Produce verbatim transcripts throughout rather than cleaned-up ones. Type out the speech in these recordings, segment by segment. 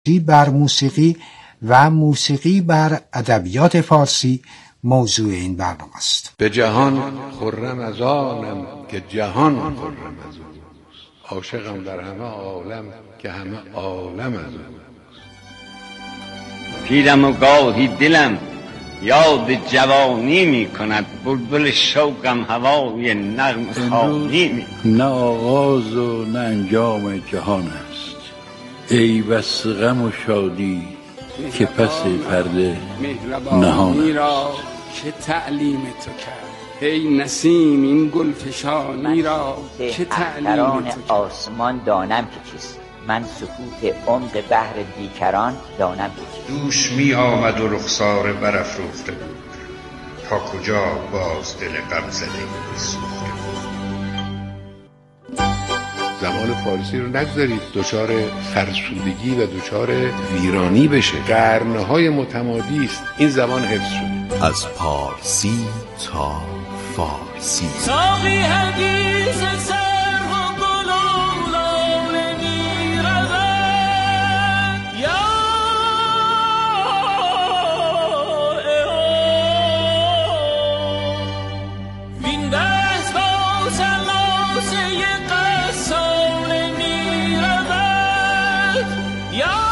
بر موسیقی و موسیقی بر ادبیات فارسی موضوع این برنامه است. به جهان خرم از آنم که جهان خرم از اوست، عاشقم در همه عالم که همه عالم از اوست. پیرم و گاهی دلم یاد جوانی می کند، بلبل شوقم هوای نغم خوانی می کند. نه آغاز و نه انجام جهان است، ای بس غم و شادی که پس پرده نهان است. که تعلیم تو کرد ای نسیم این گلفشانی را، که تعلیم تو کرد. آسمان دانم که چیست، من سکوت عمق بحر بیکران دانم که چیست. دوش می آمد و رخسار برافروخته بود، تا کجا باز دل غم زده میسوخته بود. زبان فارسی رو نگذارید دچار فرسودگی و دچار ویرانی بشه. قرنهای متمادی است این زبان حفظ شده. از پارسی تا فارسی. ساقی حدیث سر و گلولان میرود، یا وین دست با سلاسه قصال میرود، یا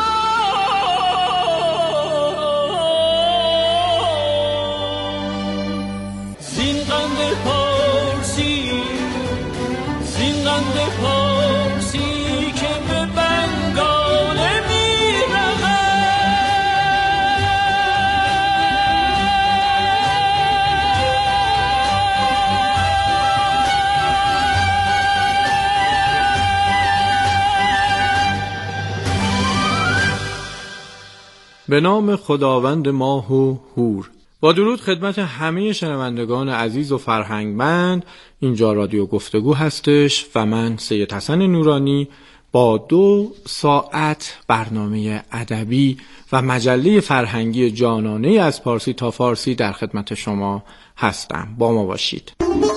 به نام خداوند ماه و هور. با درود خدمت همه شنوندگان عزیز و فرهنگمند. اینجا رادیو گفتگو هستش و من سید حسن نورانی با دو ساعت برنامه ادبی و مجله فرهنگی جانانه از پارسی تا فارسی در خدمت شما هستم. با ما باشید.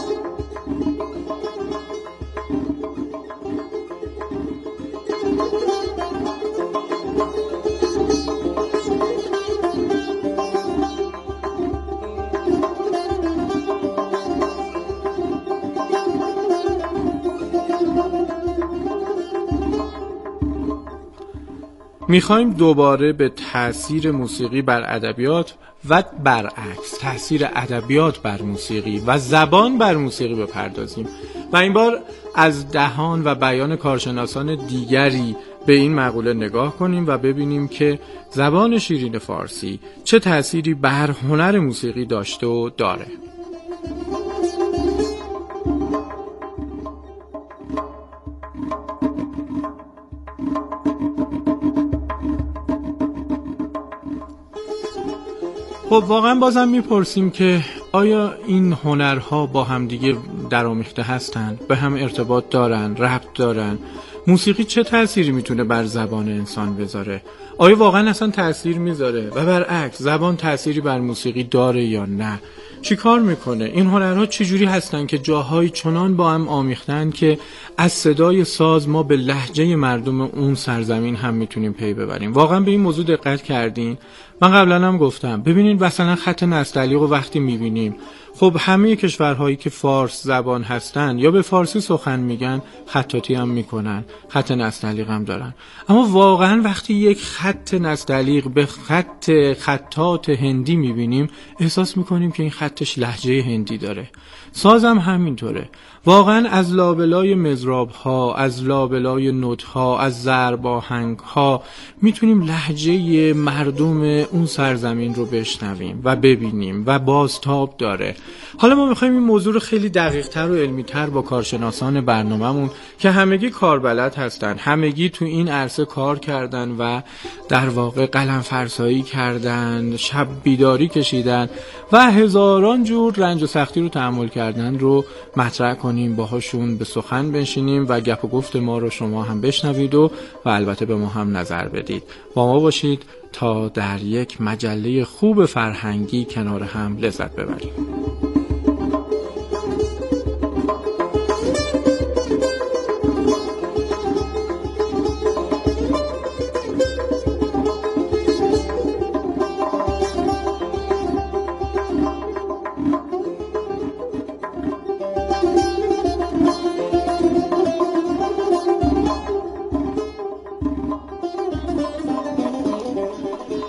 میخوایم دوباره به تأثیر موسیقی بر ادبیات و برعکس تأثیر ادبیات بر موسیقی و زبان بر موسیقی بپردازیم و این بار از دهان و بیان کارشناسان دیگری به این مقوله نگاه کنیم و ببینیم که زبان شیرین فارسی چه تأثیری بر هنر موسیقی داشته و داره. خب واقعا بازم میپرسیم که آیا این هنرها با همدیگه درآمیخته هستند؟ به هم ارتباط دارن؟ ربط دارن؟ موسیقی چه تأثیری میتونه بر زبان انسان بذاره؟ آیا واقعا اصلا تأثیر میذاره؟ و برعکس زبان تأثیری بر موسیقی داره یا نه؟ چی کار میکنه؟ این هنرها چجوری هستن که جاهای چنان با هم آمیختن که از صدای ساز ما به لهجه مردم اون سرزمین هم میتونیم پی ببریم؟ واقعا به این موضوع دقت کردین؟ من قبلا هم گفتم ببینید مثلا خط نستعلیق رو وقتی میبینیم، خب همه کشورهایی که فارس زبان هستن یا به فارسی سخن میگن خطاطی هم میکنن، خط نستعلیق هم دارن. اما واقعا وقتی یک خط نستعلیق به خط خطاط هندی میبینیم احساس میکنیم که این خطش لهجه هندی داره. سازم همینطوره. واقعا از لابلای مضراب ها، از لابلای نوت ها، از ضرب آهنگ ها میتونیم لهجه مردم اون سرزمین رو بشنویم و ببینیم و بازتاب داره. حالا ما میخوایم این موضوع رو خیلی دقیق تر و علمی تر با کارشناسان برنامه‌مون که همگی کاربلد هستن، همگی تو این عرصه کار کردن و در واقع قلم فرسایی کردن، شب بیداری کشیدن و هزاران جور رنج و سختی رو تحمل کردن رو مطرح کنیم، باهاشون به سخن بنشینیم و گپ و گفت ما رو شما هم بشنوید و و البته به ما هم نظر بدید. با ما باشید تا در یک مجله خوب فرهنگی کنار هم لذت ببریم.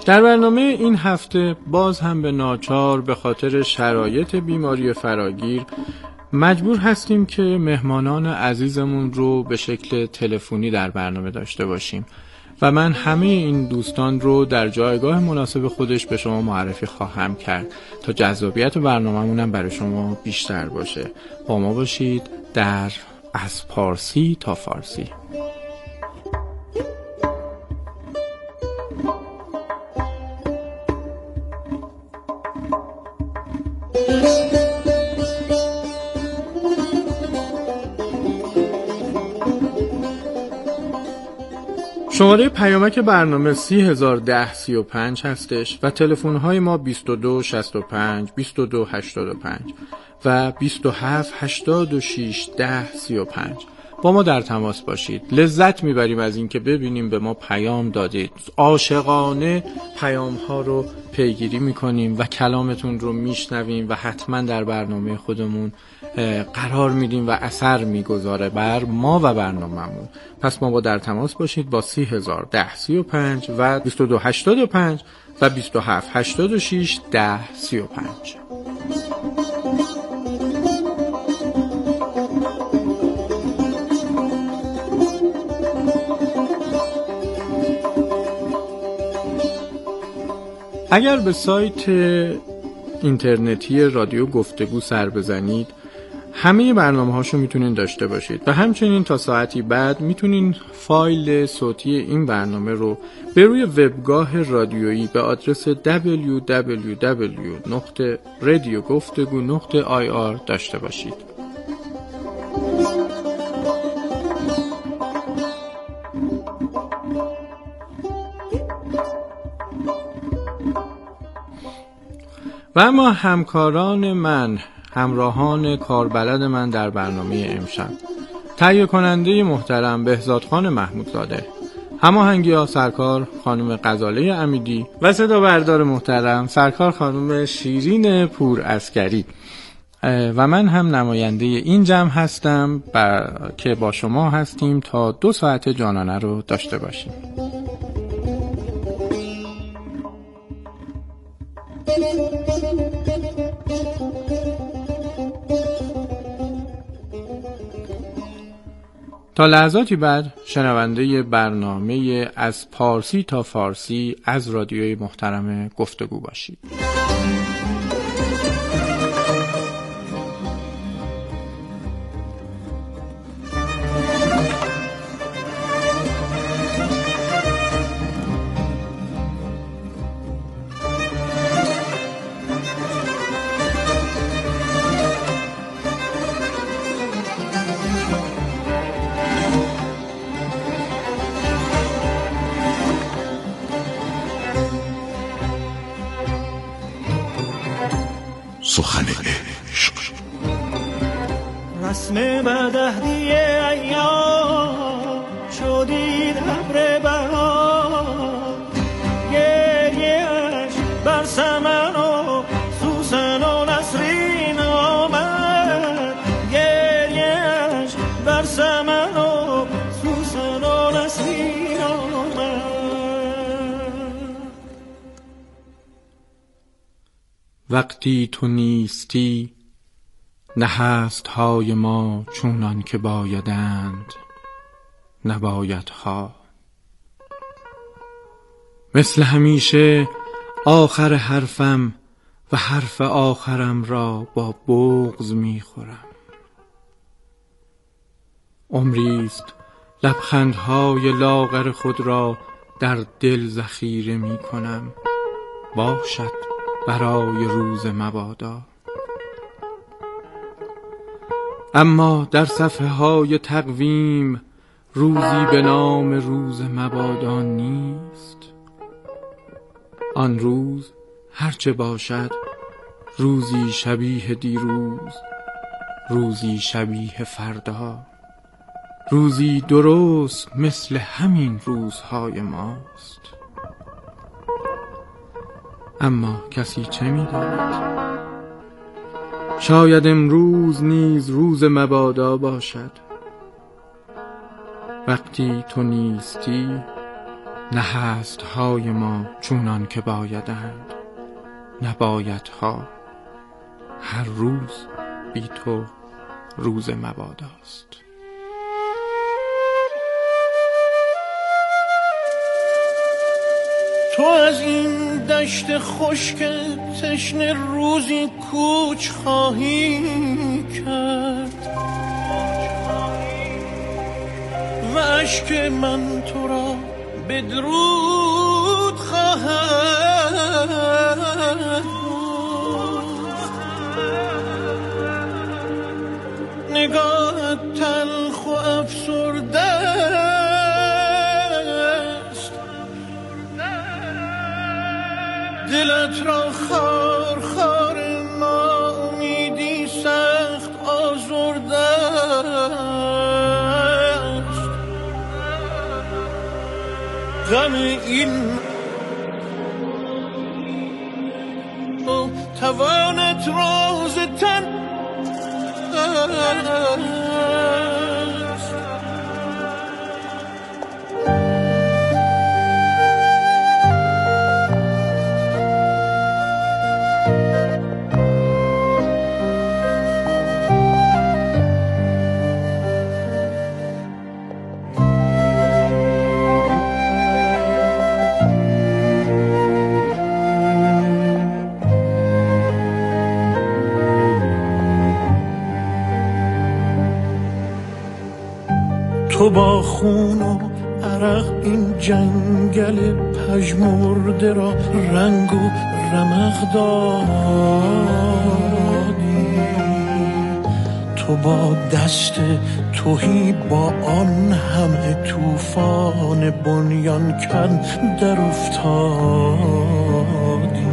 در برنامه این هفته باز هم به ناچار به خاطر شرایط بیماری فراگیر مجبور هستیم که مهمانان عزیزمون رو به شکل تلفنی در برنامه داشته باشیم و من همه این دوستان رو در جایگاه مناسب خودش به شما معرفی خواهم کرد تا جذابیت برنامه‌مونم برای شما بیشتر باشه. با ما باشید در از پارسی تا فارسی. شماره پیامک برنامه سی هزار و ده سی و پنج هستش و تلفن های ما بیست و دو شصت و پنج بیست و دو هشتاد و پنج و بیست و هفت هشتاد و شش ده سی و پنج. با ما در تماس باشید. لذت میبریم از این که ببینیم به ما پیام دادید. عاشقانه پیام ها رو پیگیری میکنیم و کلامتون رو میشنویم و حتما در برنامه خودمون قرار میدیم و اثر میگذاره بر ما و برنامه‌مون. پس ما با در تماس باشید با سی هزار و ده سی و پنج و بیست و دو هشتاد و پنج و بیست و هفت هشتاد و شش ده سی و پنج. اگر به سایت اینترنتی رادیو گفتگو سر بزنید همه برنامه هاشو میتونین داشته باشید و همچنین تا ساعتی بعد میتونین فایل صوتی این برنامه رو به روی وبگاه رادیویی به آدرس دبلیو دبلیو دبلیو دات رادیو گفتگو دات آی آر داشته باشید. و اما همکاران من، همراهان کاربلد من در برنامه امشب، تهیه کننده محترم بهزادخان محمودزاده، هماهنگی ها سرکار خانم غزاله امیدی و صدا بردار محترم سرکار خانم شیرین پورعسکری و من هم نماینده این جمع هستم که با شما هستیم تا دو ساعت جانانه رو داشته باشیم. تا لحظاتی بعد شنونده برنامه از پارسی تا فارسی از رادیوی محترم گفتگو باشید. سخن عشق رسم بدهدی ایام شدید ابر بهار گریه‌اش بر سمن و سوسن و نسرین آمد گریه‌اش بر سمن و سوسن و نسرین آمد. وقتی تو نیستی نه هست های ما چونان که بایدند نباید ها. مثل همیشه آخر حرفم و حرف آخرم را با بغض میخورم. عمریست لبخندهای لاغر خود را در دل ذخیره میکنم. باشد برای روز مبادا. اما در صفحه های تقویم روزی به نام روز مبادا نیست. آن روز هرچه باشد روزی شبیه دیروز، روزی شبیه فردا، روزی درست مثل همین روزهای ماست. اما کسی چه می‌داند؟ شاید امروز نیز روز مبادا باشد. وقتی تو نیستی نه هست های ما چونان که بایدند، نه بایدها هر روز بی تو روز مباداست. تو از این دشت خشک تشنه روزی کوچ خواهی کرد و اشک من تو را بدرود خواهد بود. نگاهت تلخ و افسرده است، دلت را خار خار ناامیدی سخت آزرده است. غم این توانت راز تن است. تو با خون و عرق این جنگل پژمرده را رنگ و رمق دادی. تو با دست تهی با آن همه طوفان بنیان کن در افتادی.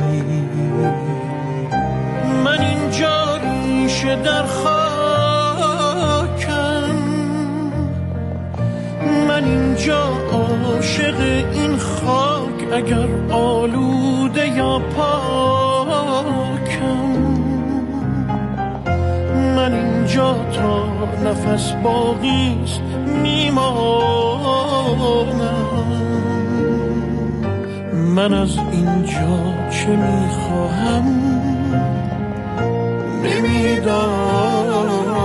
من اینجا ریشه در من اینجا عاشق این خاک، اگر آلوده یا پاکم. من اینجا تا نفس باقیست میمانم. من از اینجا چه میخواهم نمیدانم.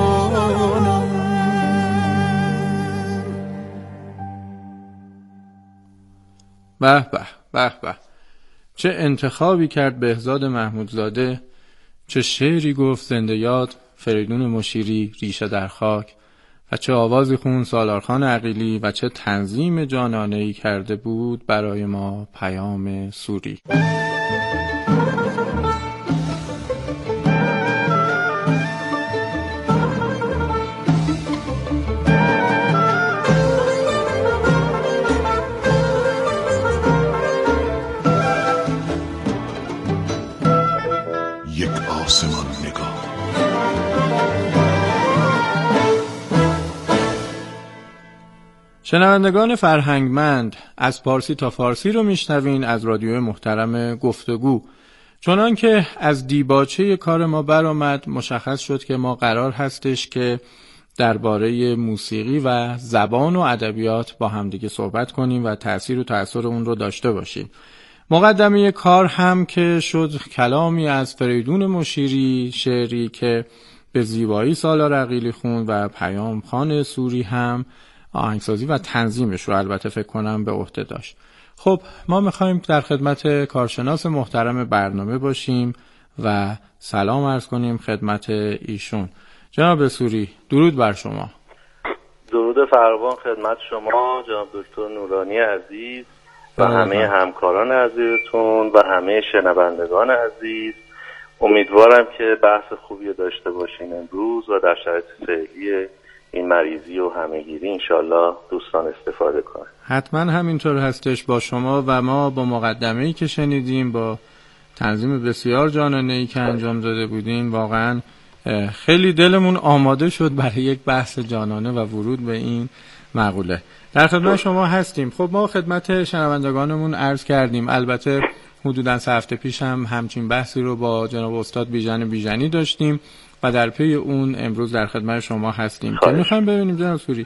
به به به به، چه انتخابی کرد بهزاد محمودزاده، چه شعری گفت زنده یاد فریدون مشیری ریشه در خاک، و چه آوازی خون سالارخان عقیلی، و چه تنظیم جانانه‌ای کرده بود برای ما پیام سوری. آسمان نگاه. شنوندگان فرهنگمند، از پارسی تا فارسی رو میشنوین از رادیو محترم گفتگو. چنان که از دیباچه کار ما برآمد، مشخص شد که ما قرار هستش که درباره موسیقی و زبان و ادبیات با همدیگه صحبت کنیم و تأثیر و تأثیر اون رو داشته باشیم. مقدمه کار هم که شد کلامی از فریدون مشیری، شعری که به زیبایی سالار عقیلی خوند و پیام خان سوری هم آهنگسازی و تنظیمش رو البته فکر کنم به عهده داشت. خب ما میخوایم در خدمت کارشناس محترم برنامه باشیم و سلام عرض کنیم خدمت ایشون. جناب سوری، درود بر شما. درود فراوان خدمت شما جناب دکتر نورانی عزیز و همه همکاران عزیزتون و همه شنوندگان عزیز. امیدوارم که بحث خوبی داشته باشین امروز و در شرایط فعلی این مریضی و همه‌گیری انشالله دوستان استفاده کنن. حتما همینطور هستش با شما و ما با مقدمه‌ای که شنیدیم، با تنظیم بسیار جانانه‌ای که انجام داده بودیم، واقعا خیلی دلمون آماده شد برای یک بحث جانانه و ورود به این مقوله. در خدمت شما هستیم. خب ما خدمت شنوندگانمون عرض کردیم، البته حدوداً سه هفته پیش هم همچین بحثی رو با جناب استاد بیژن بیژنی داشتیم و در پی اون امروز در خدمت شما هستیم که میخوایم ببینیم جناب سوری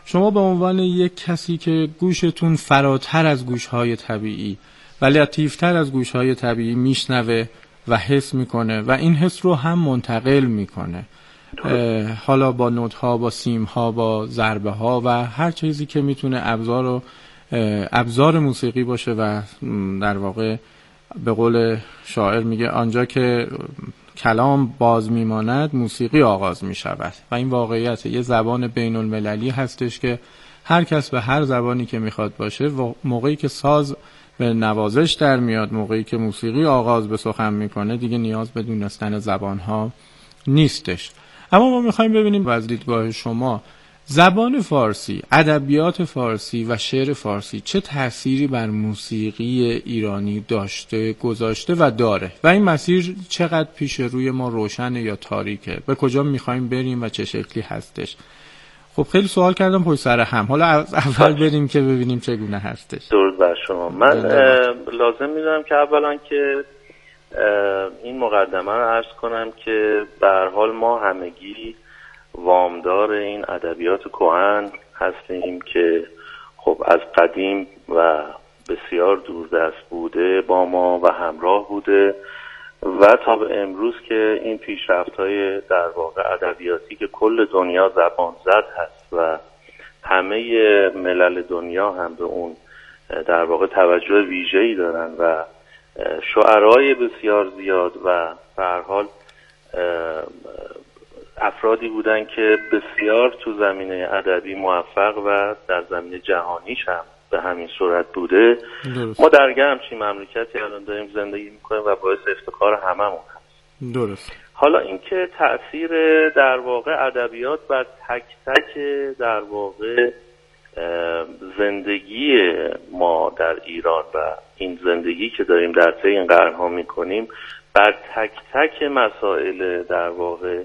شما به عنوان یک کسی که گوشتون فراتر از گوشهای طبیعی و لطیفتر از گوشهای طبیعی میشنوه و حس میکنه و این حس رو هم منتقل میکنه، حالا با نوت‌ها، با سیم‌ها، با ضربه‌ها و هر چیزی که میتونه ابزار و ابزار موسیقی باشه و در واقع به قول شاعر میگه آنجا که کلام باز میماند موسیقی آغاز میشود و این واقعیت یه زبان بین المللی هستش که هر کس به هر زبانی که میخواد باشه و موقعی که ساز به نوازش در میاد، موقعی که موسیقی آغاز به سخن میکنه دیگه نیاز به دونستن زبانها نیستش. اما ما میخوایم ببینیم از دیدگاه شما زبان فارسی، ادبیات فارسی و شعر فارسی چه تأثیری بر موسیقی ایرانی داشته، گذاشته و داره و این مسیر چقدر پیش روی ما روشنه یا تاریکه، به کجا میخوایم بریم و چه شکلی هستش. خب خیلی سوال کردم پشت سر هم، حالا از اول بریم که ببینیم چگونه هستش. درود بر شما. من لازم میدونم که اولا که این مقدمه رو عرض کنم که به هر حال ما همگی وامدار این ادبیات کهن هستیم که خب از قدیم و بسیار دوردست بوده با ما و همراه بوده و تا به امروز که این پیشرفت‌های در واقع ادبیاتی که کل دنیا زبان زد هست و همه ملل دنیا هم به اون در واقع توجه ویژه‌ای دارن و شاعرای بسیار زیاد و به هر حال افرادی بودن که بسیار تو زمینه ادبی موفق و در زمینه جهانیش هم به همین صورت بوده. درست. ما در همچین مملکتی الان داریم زندگی میکنیم و باعث افتخار هممون هست. درست. حالا اینکه تأثیر در واقع ادبیات بر تک تک در واقع زندگی ما در ایران و این زندگی که داریم در طی این قرن‌ها میکنیم بر تک تک مسائل در واقع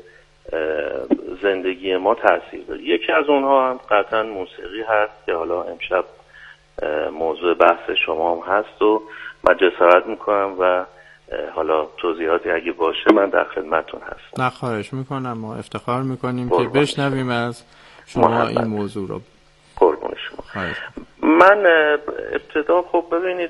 زندگی ما تأثیر داره. یکی از اونها هم قطعا موسیقی هست که حالا امشب موضوع بحث شما هم هست و من جسارت میکنم و حالا توضیحاتی اگه باشه من در خدمتون هستم. نه خواهش میکنم، ما افتخار میکنیم که بشنویم از شما محمد. این موضوع رو. قربون شما. من ابتدا خب ببینید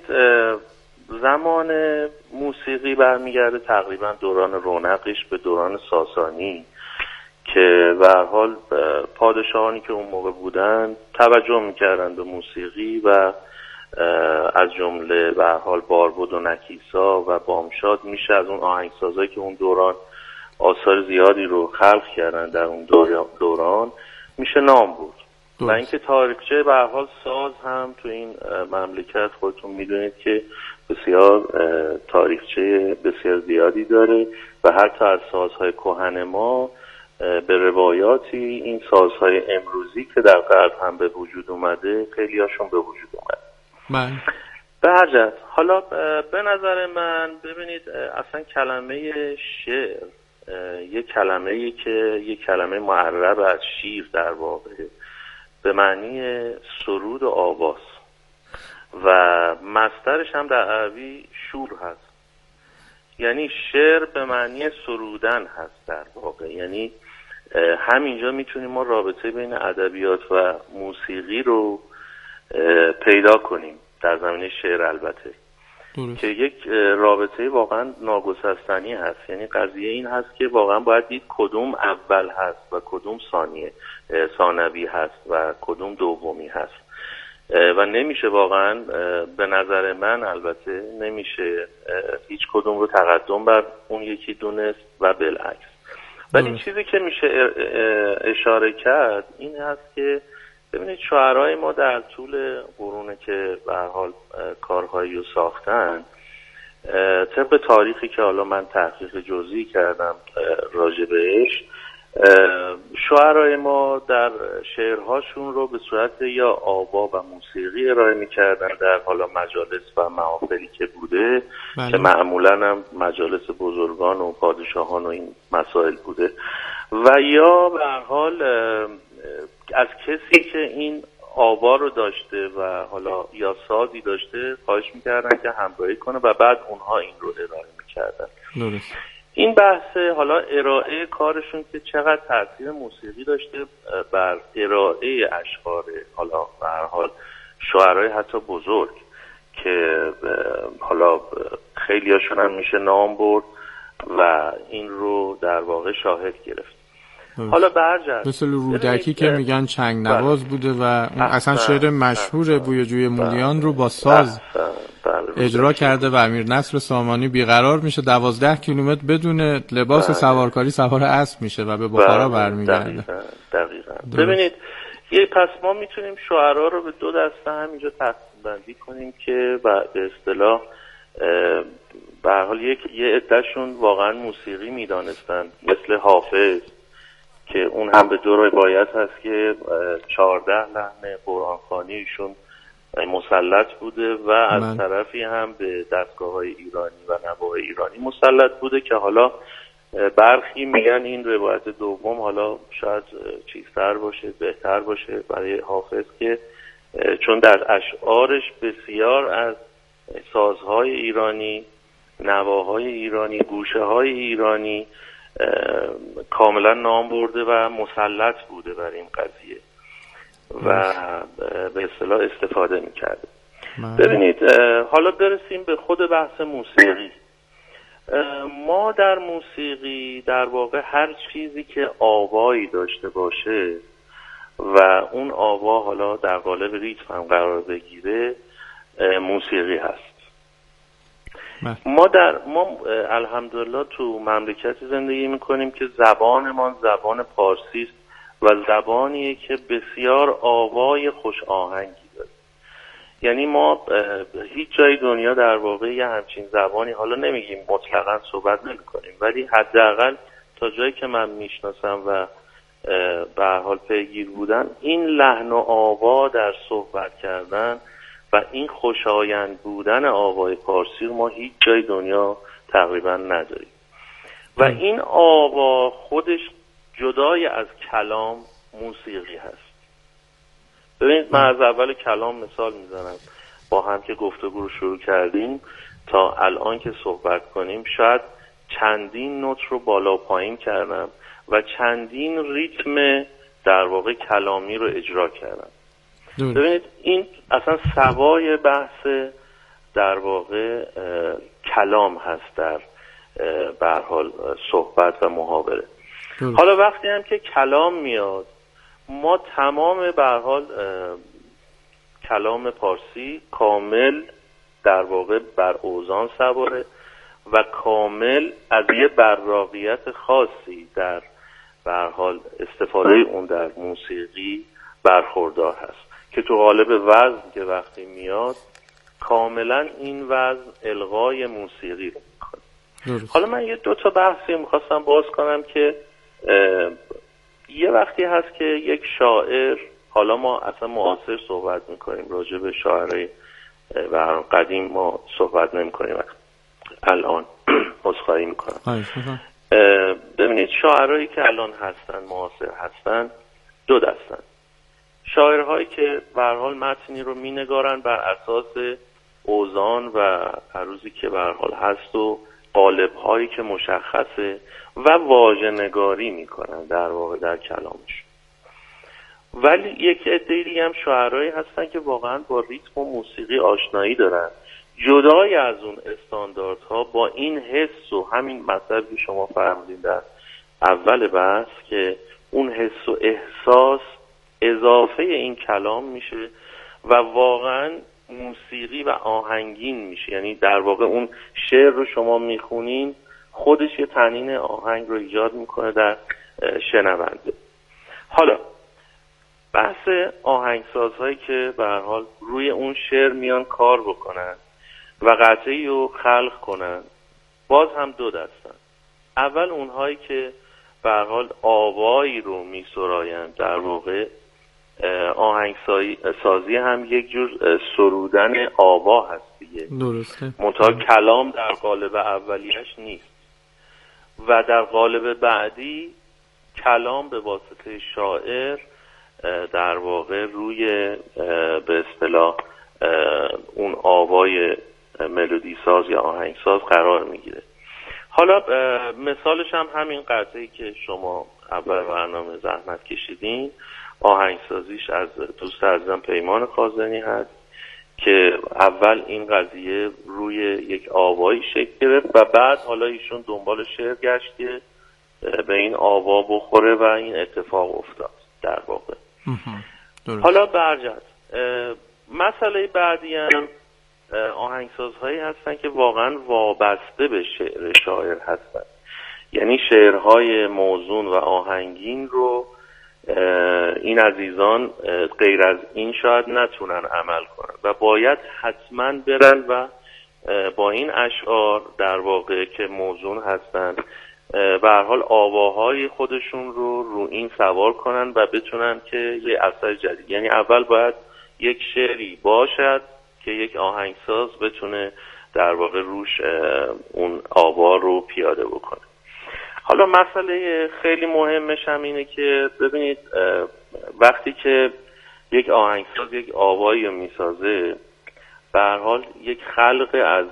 زمان موسیقی برمیگرده تقریبا دوران رونقش به دوران ساسانی که به هر حال پادشاهانی که اون موقع بودن توجه میکردن به موسیقی و از جمله به هر حال باربد و نکیسا و بامشاد میشه از اون آهنگسازایی که اون دوران آثار زیادی رو خلق کردن در اون دوران میشه نام بود. و اینکه تاریخچه به هر حال ساز هم تو این مملکت خودتون میدونید که بسیار تاریخچه بسیار زیادی داره و حتی از سازهای کهن ما به روایاتی این سازهای امروزی که در غرب هم به وجود اومده خیلی هاشون به وجود اومده. من به هر جهت حالا به نظر من ببینید اصلا کلمه شعر یک کلمه‌ای که یک کلمه معرب از شیر در واقع به معنی سرود و آواز و مصدرش هم در عربی شور هست، یعنی شعر به معنی سرودن هست در واقع. یعنی همینجا میتونیم ما رابطه بین ادبیات و موسیقی رو پیدا کنیم در زمینه شعر البته درست. که یک رابطه واقعا ناگسستنی هست. یعنی قضیه این هست که واقعا باید دید کدوم اول هست و کدوم ثانیه ثانوی هست و کدوم دومی هست و نمیشه واقعا به نظر من البته نمیشه هیچ کدوم رو تقدم بر اون یکی دونست و بالعکس. ولی چیزی که میشه اشاره کرد این هست که ببینید شاعرای ما در طول قرونه که به هر حال کارهایی رو ساختن طبق تاریخی که حالا من تحقیق جزئی کردم راجع بهش، شاعرای ما در شعرهاشون رو به صورت یا آوا و موسیقی ارائه می‌کردن در حالا مجالس و محافلی که بوده بله. که معمولاً هم مجالس بزرگان و پادشاهان و این مسائل بوده و یا به هر حال از کسی که این آوا رو داشته و حالا یا سازی داشته خواهش می‌کردن که همراهی کنه و بعد اونها این رو ارائه می‌کردن. این بحث حالا ارائه کارشون که چقدر تاثیر موسیقی داشته بر ارائه اشعار حالا به هر حال شاعرای حتی بزرگ که حالا خیلی هاشون هم میشه نام برد و این رو در واقع شاهد گرفت. حالا برجرد مثل رودکی که میگن چنگ نواز بوده و اون اصلا شعر مشهور بوی جوی مولیان رو با ساز اجرا کرده و امیر نصر سامانی بیقرار میشه دوازده کیلومتر بدون لباس سوارکاری سوار اسب میشه و به بخارا برمیگرده. دقیقاً. ببینید یه پس ما میتونیم شعرا رو به دو دسته همینجا تقسیم بندی کنیم که به اصطلاح به هر حال یک یه عدهشون واقعا موسیقی میدانستن، مثل حافظ که اون هم به دو روایت هست که چهارده لحن قرآن خوانی ایشون مسلط بوده و از من. طرفی هم به دستگاه‌های ایرانی و نواهای ایرانی مسلط بوده که حالا برخی میگن این روایت دوم حالا شاید چیزتر باشه، بهتر باشه برای حافظ که چون در اشعارش بسیار از سازهای ایرانی، نواهای ایرانی، گوشه‌های ایرانی کاملا نام برده و مسلط بوده بر این قضیه و به اصطلاح استفاده میکرده. ببینید حالا برسیم به خود بحث موسیقی. ما در موسیقی در واقع هر چیزی که آوایی داشته باشه و اون آوا حالا در قالب ریتم هم قرار بگیره موسیقی هست. ما در ما الحمدلله تو مملکتی زندگی میکنیم که زبانمان زبان پارسی است و زبانیه که بسیار آوای خوش آهنگی داره. یعنی ما هیچ جای دنیا در واقع یه همچین زبانی حالا نمیگیم مطلقاً صحبت نمیکنیم، ولی حداقل تا جایی که من میشناسم و به هر حال پیگیر بودم این لحن و آوا در صحبت کردن و این خوشایند بودن آوای پارسی رو ما هیچ جای دنیا تقریبا نداریم و این آوا خودش جدای از کلام موسیقی هست. ببینید من از اول کلام مثال میزنم، با هم که گفتگو رو شروع کردیم تا الان که صحبت کنیم شاید چندین نوت رو بالا پایین کردم و چندین ریتم در واقع کلامی رو اجرا کردم. ببینید این اصلا سوای بحث در واقع کلام هست در به هر حال صحبت و محاوره. حالا وقتی هم که کلام میاد ما تمام به هر حال کلام پارسی کامل در واقع بر اوزان سواره و کامل از یه براقیت خاصی در به هر حال استفاده اون در موسیقی برخوردار هست که تو قالب وزن که وقتی میاد کاملا این وزن الغای موسیقی رو میکنه. حالا من یه دو تا بحثی میخواستم باز کنم که یه وقتی هست که یک شاعر، حالا ما اصلا معاصر صحبت میکنیم راجع به شاعرای و قدیم ما صحبت نمیکنیم الان عذرخواهی میکنم. ببینید شاعرایی که الان هستن معاصر هستن دو دستن. شاعرهایی که به هر حال متنی رو مینگارن بر اساس اوزان و عروضی که به هر حال هست و قالب‌هایی که مشخصه و واژه‌نگاری میکنن در واقع در کلامش. ولی یک عده دیگه هم شاعرایی هستن که واقعا با ریتم و موسیقی آشنایی دارن، جدای از اون استانداردها با این حس و همین مطلبی که شما فرمودین در اول بحث که اون حس و احساس اضافه این کلام میشه و واقعا موسیقی و آهنگین میشه. یعنی در واقع اون شعر رو شما میخونین خودش یه طنین آهنگ رو ایجاد میکنه در شنونده. حالا بحث آهنگسازهایی که به هر حال روی اون شعر میان کار بکنن و قطعی رو خلق کنن باز هم دو دستن. اول اونهایی که به هر حال آوایی رو میسرایند، در واقع آهنگسازی هم یک جور سرودن آوا هست دیگه، درسته، منتها کلام در قالب اولیش نیست و در قالب بعدی کلام به واسطه شاعر در واقع روی به اصطلاح اون آوای ملودی ساز یا آهنگ ساز قرار میگیره. حالا مثالش هم همین قطعه‌ای که شما اول برنامه زحمت کشیدین، آهنگسازیش از دوست عزیزم پیمان خازنی هست که اول این قضیه روی یک آوایی شکل گرفت و بعد حالا ایشون دنبال شعر گشت که به این آوا بخوره و این اتفاق افتاد در واقع. حالا برجت مسئله بعدی هم آهنگسازهایی هستن که واقعا وابسته به شعر شاعر هستن، یعنی شعرهای موزون و آهنگین رو این عزیزان غیر از این شاید نتونن عمل کنن و باید حتما برن و با این اشعار در واقع که موزون هستن به هر حال آواهای خودشون رو رو این سوار کنن و بتونن که یه اثر جدید، یعنی اول باید یک شعری باشد که یک آهنگساز بتونه در واقع روش اون آوا رو پیاده بکنه. حالا مسئله خیلی مهمش هم اینه که ببینید وقتی که یک آهنگساز یک آوایی رو میسازه به هر حال یک خلق از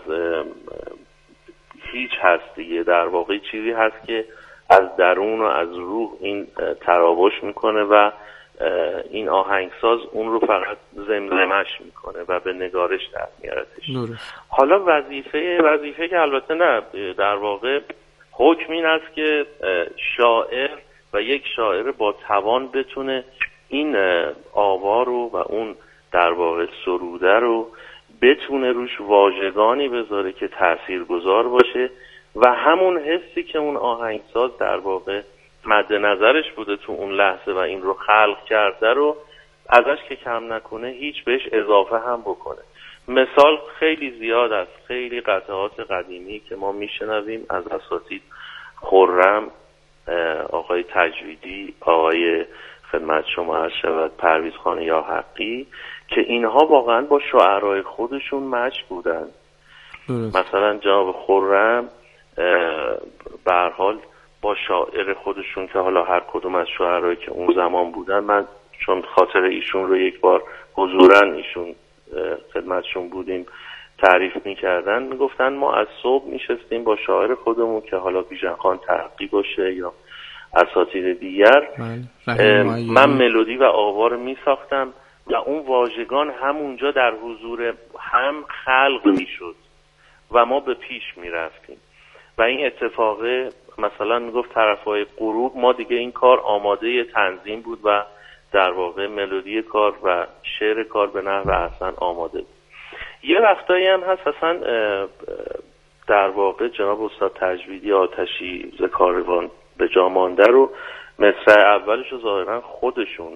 هیچ هست دیگه، در واقع چیزی هست که از درون و از روح این تراوش میکنه و این آهنگساز اون رو فقط زمزمش میکنه و به نگارش در میارتش. حالا وظیفه وظیفه که البته نه، در واقع حکم این است که شاعر و یک شاعر با توان بتونه این آوا رو و اون در واقع سروده رو بتونه روش واژگانی بذاره که تاثیرگذار باشه و همون حسی که اون آهنگساز در واقع مد نظرش بوده تو اون لحظه و این رو خلق کرده رو ازش که کم نکنه هیچ بهش اضافه هم بکنه. مثال خیلی زیاد است، خیلی قطعات قدیمی که ما میشنویم از اساتید خرم، آقای تجویدی، آقای خدمت شما عرض شود پرویز خان یا حقی، که اینها واقعا با شاعرای خودشون مچ بودن. مثلا جناب خرم به هر حال با شاعر خودشون که حالا هر کدوم از شاعرایی که اون زمان بودن، من چون خاطر ایشون رو یک بار حضوراً ایشون خدمتشون بودیم تعریف میکردن، میگفتن ما از صبح میشستیم با شاعر خودمون که حالا بیژن خان ترقی باشه یا اساتید دیگر، من ملودی و آوا رو میساختم و اون واژگان همونجا در حضور هم خلق میشد و ما به پیش میرفتیم و این اتفاق مثلا میگفت طرفای غروب ما دیگه این کار آماده تنظیم بود و در واقع ملودی کار و شعر کار به نحو احسن آماده بود. یه وقتایی هم هست اصلا در واقع جناب استاد تجویدی آتشی ز کاروان به جا مانده رو مصرع اولش رو ظاهرا خودشون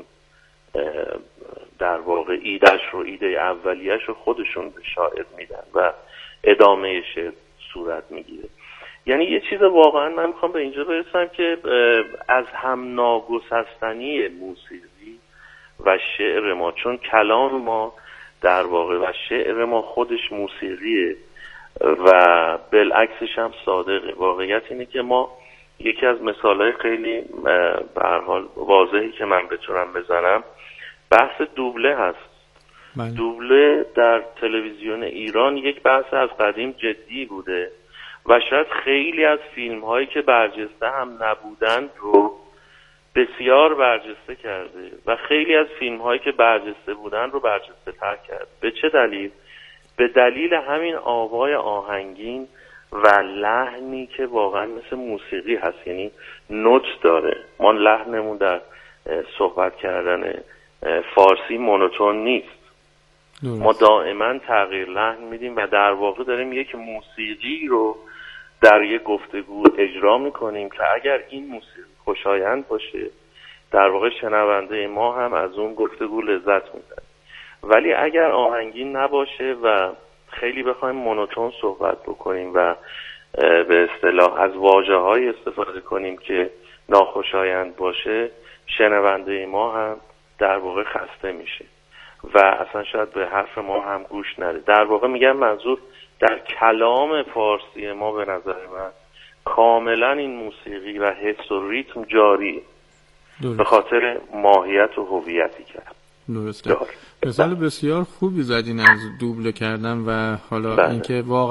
در واقع ایدهش رو ایده اولیش رو خودشون به شاعر میدن و ادامه شعر صورت میگیره. یعنی یه چیز واقعا من میخوام به اینجا برسم که از هم ناگسستنی موسیقی و شعر ما، چون کلام ما در واقع و شعر ما خودش موسیقیه و بالعکسش هم صادقه. واقعیت اینه که ما یکی از مثالهای خیلی به هر حال واضحی که من بتونم بزنم بحث دوبله هست. من. دوبله در تلویزیون ایران یک بحث از قدیم جدی بوده و شاید خیلی از فیلم هایی که برجسته هم نبودند رو بسیار برجسته کرده و خیلی از فیلم هایی که برجسته بودند رو برجسته تر کرد. به چه دلیل؟ به دلیل همین آوای آهنگین و لحنی که واقعا مثل موسیقی هست، یعنی نوت داره. ما لحنمون در صحبت کردن فارسی مونوتون نیست، ما دائما تغییر لحن میدیم و در واقع داریم یک موسیقی رو در یک گفتگو اجرا میکنیم که اگر این موسیقی خوشایند باشه در واقع شنونده ما هم از اون گفتگو لذت میبره. ولی اگر آهنگین نباشه و خیلی بخوایم مونوتون صحبت بکنیم و به اصطلاح از واژه‌های استفاده کنیم که ناخوشایند باشه، شنونده ما هم در واقع خسته میشه و اصلا شاید به حرف ما هم گوش نده. در واقع میگم منظور در کلام فارسی ما به نظر من کاملا این موسیقی و حس و ریتم جاری به خاطر ماهیت و هویتی کرد. درسته. مثال بسیار خوبی زدین از دوبله کردن و حالا اینکه واقعا